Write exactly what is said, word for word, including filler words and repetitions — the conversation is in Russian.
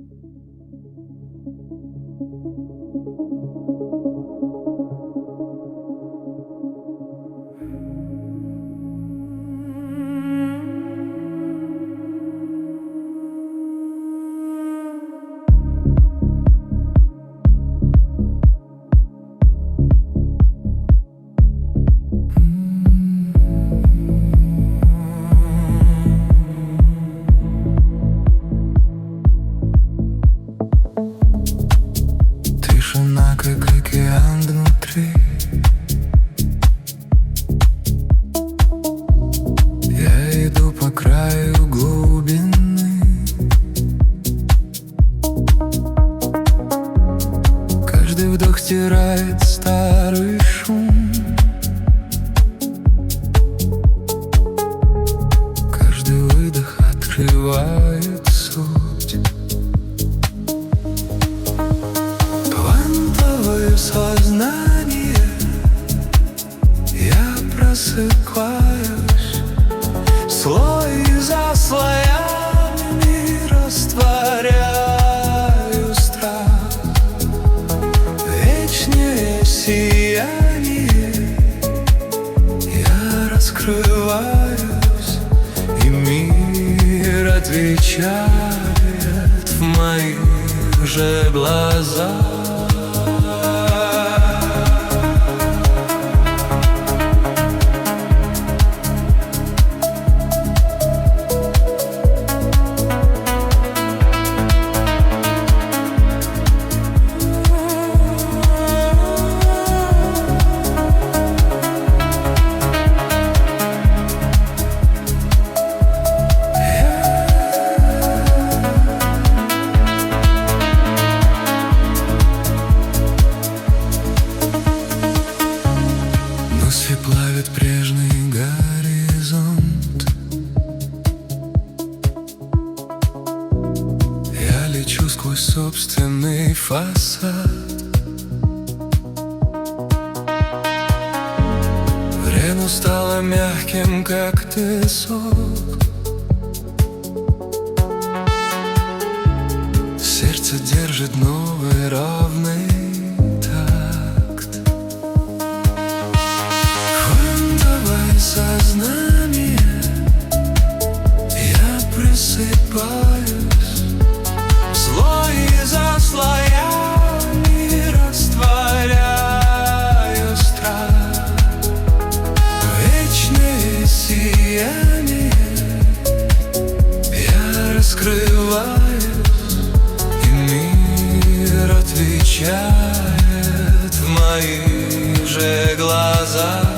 Тишина, как океан внутри. Я иду по краю глубины. Каждый вдох стирает старый шум. Каждый выдох открывает суть. Квантовое сознание, я просыпаюсь. Слой за слоями растворяю страх. Вечное сияние, я раскрываюсь, и мир отвечает в моих же глазах. Мысли плавят прежний горизонт. Я лечу сквозь собственный фасад. Время стало мягким, как песок. Сердце держит новый ровный такт. Квантовое сознание, я просыпаюсь. Слой за слоями растворяю страх. Вечное сияние, я раскрываюсь, и мир отвечает в моих же глазах.